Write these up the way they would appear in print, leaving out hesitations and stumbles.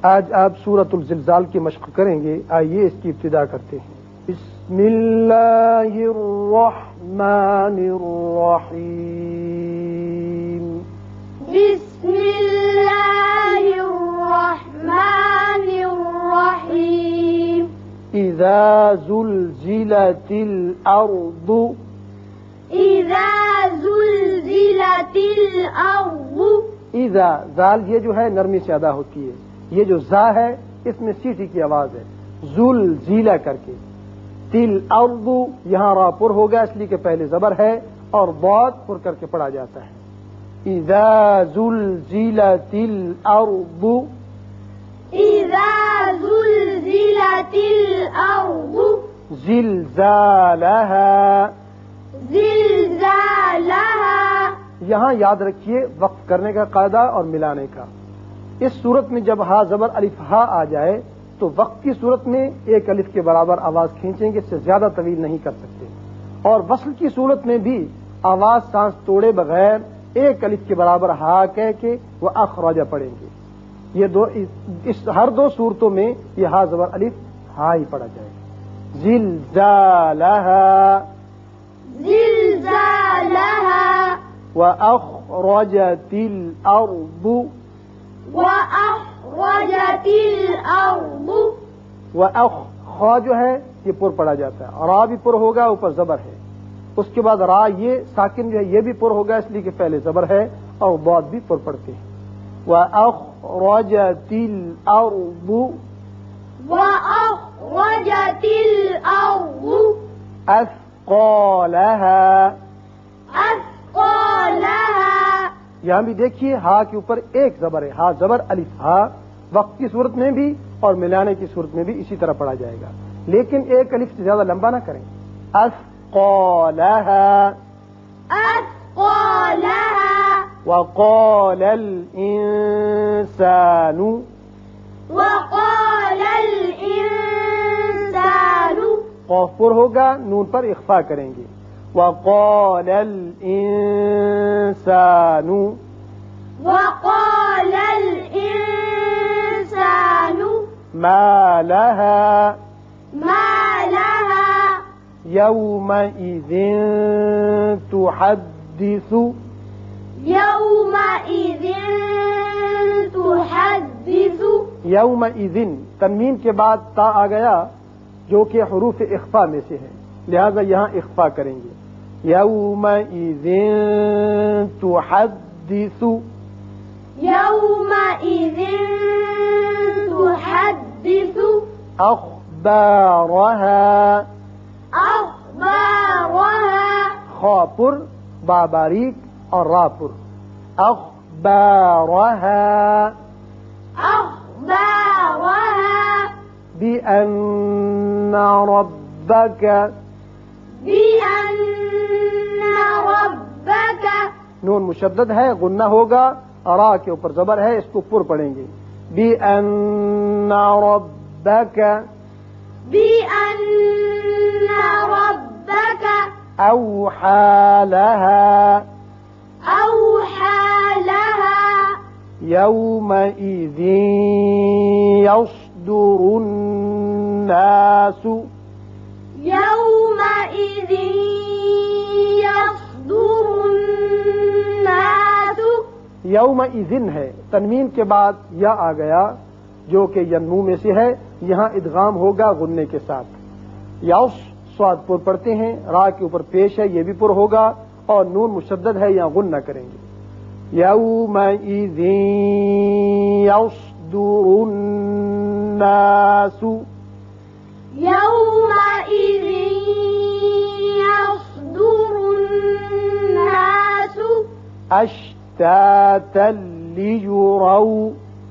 آج آپ سورۃ الزلزال کی مشق کریں گے. آئیے اس کی ابتدا کرتے ہیں. بسم اللہ الرحمن الرحیم. بسم اللہ الرحمن الرحیم. اذا زلزلت الارض. اذا زلزلت الارض. اذا زال یہ جو ہے نرمی سے ادا ہوتی ہے. یہ جو زا ہے اس میں سیٹی کی آواز ہے. زلزلہ کر کے. تل ارض یہاں را پر ہوگا اس لیے کہ پہلے زبر ہے اور ضاد پر کر کے پڑھا جاتا ہے. اذا زلزلت الارض. اذا زلزلت الارض. زلزالها. زلزالها. یہاں یاد رکھیے وقف کرنے کا قاعدہ اور ملانے کا. اس صورت میں جب ہا زبر الف ہا آ جائے تو وقف کی صورت میں ایک الف کے برابر آواز کھینچیں گے, اس سے زیادہ طویل نہیں کر سکتے. اور وصل کی صورت میں بھی آواز سانس توڑے بغیر ایک الف کے برابر ہا کہہ کے وہ اخراجہ پڑھیں گے. یہ ہر دو صورتوں میں یہ ہا زبر الف ہا ہی پڑھا جائے گا. زلزالها. زلزالها. وأخرجت الأرض. وأخرجت الأرض. خا جو ہے یہ پر پڑا جاتا ہے. را بھی پر ہوگا اوپر زبر ہے. اس کے بعد را یہ ساکن جو ہے یہ بھی پر ہوگا اس لیے کہ پہلے زبر ہے اور ضاد بھی پر پڑتے ہیں. وأخرجت الأرض. وأخرجت الأرض. أثقالها. أثقالها. یہاں بھی دیکھیے ہا کے اوپر ایک زبر ہے. ہا زبر الف ہا وقت کی صورت میں بھی اور ملانے کی صورت میں بھی اسی طرح پڑھا جائے گا, لیکن ایک الف سے زیادہ لمبا نہ کریں. أثقالها. أثقالها. وقال الإنسان. وقال الإنسان. قاف پر ہوگا نون پر اخفا کریں گے. وقال الإنسان. وقال الإنسان. ما لها. ما لها. يومئذ تحدث. يومئذ تحدث. یومئذ تنوین کے بعد تا آ گیا جو کہ حروف اخفا میں سے ہے, لہذا یہاں اخفا کریں گے. یومئذ تحدث. يومئذ تحدث. اخبارها. أخبارها. خا پر با باریک اور را پر. اخبارها. أخبارها. بأن ربك. بأن ربك. نون مشدد ہے غنہ ہوگا, را کے اوپر زبر ہے اس کو پر پڑھیں گے. بأن ربك. بأن ربك. أوحى لها. أوحى لها. يومئذ يصدر الناس. يومئذ يصدر الناس. یومئذ ہے تنوین کے بعد یا آ گیا جو کہ ینمو میں سے ہے, یہاں ادغام ہوگا غننے کے ساتھ. یوس صاد پر پڑھتے ہیں, را کے اوپر پیش ہے یہ بھی پر ہوگا اور نون مشدد ہے یہاں غنہ کریں گے. یومئذ یصدر الناس. يومئذ يصدر الناس. اشتاتا ليروا.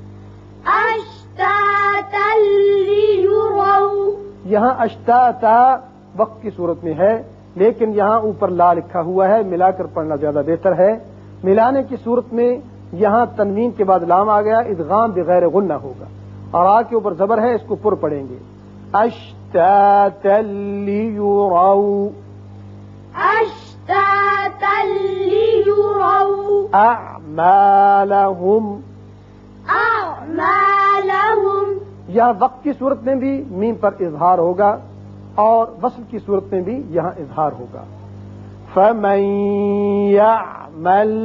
أشتاتا ليروا. یہاں اشتاتا وقت کی صورت میں ہے لیکن یہاں اوپر لا لکھا ہوا ہے, ملا کر پڑھنا زیادہ بہتر ہے. ملانے کی صورت میں یہاں تنوین کے بعد لام آ گیا, ادغام بغیر غنہ ہوگا اور آ کے اوپر زبر ہے اس کو پر پڑھیں گے. اشتاتا ليروا. أشتاتا ليروا. أعمالهم. أعمالهم. یہاں وقت کی صورت میں بھی میم پر اظہار ہوگا اور وصل کی صورت میں بھی یہاں اظہار ہوگا. فَمَن يَعْمَلْ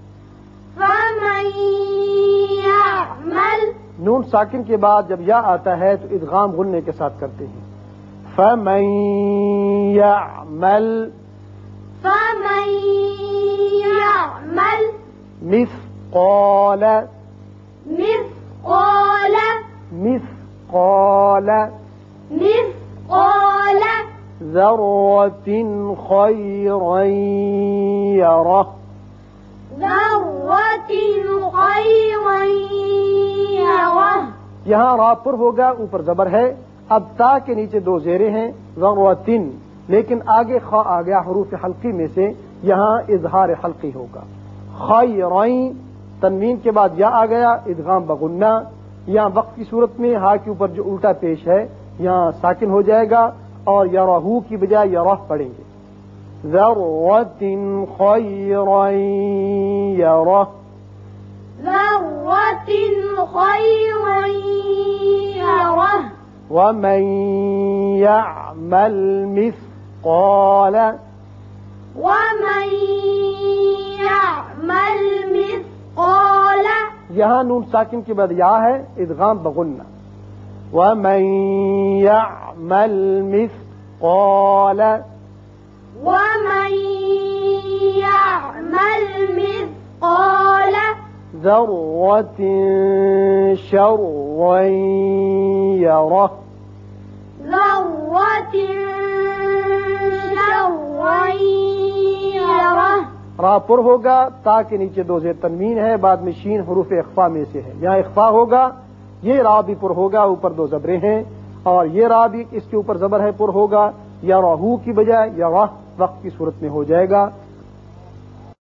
نون ساکن کے بعد جب یا آتا ہے تو ادغام غننے کے ساتھ کرتے ہیں. فَمَن يَعْمَلْ مثقال ذرة خيرا يره یہاں را پر ہوگا، اوپر زبر ہے. اب تا کے نیچے دو زیریں ہیں ذرۃ، لیکن آگے خا آ گیا حروف حلقی میں سے، یہاں اظہار حلقی ہوگا. خیرین تنوین کے بعد یا آ گیا ادغام بغنہ. یہاں وقت کی صورت میں ہا کے اوپر جو الٹا پیش ہے یہاں ساکن ہو جائے گا اور یرہو کی بجائے یرہ پڑھیں گے. ذرۃ خیرا یرہ ومن يعمل مثقال یہاں نون ساکن کے بعد یا ہے ادغام بغنہ. ومن يعمل مثقال ذرة شرا يره را پر ہوگا، تا کے نیچے دو زیر تنوین ہے، بعد میں شین حروف اخفا میں سے ہے. یہاں اخفا ہوگا، یہ را بھی پر ہوگا، اوپر دو زبریں ہیں، اور یہ را بھی اس کے اوپر زبر ہے پر ہوگا. یا راہو کی بجائے یا راہ وقت کی صورت میں ہو جائے گا.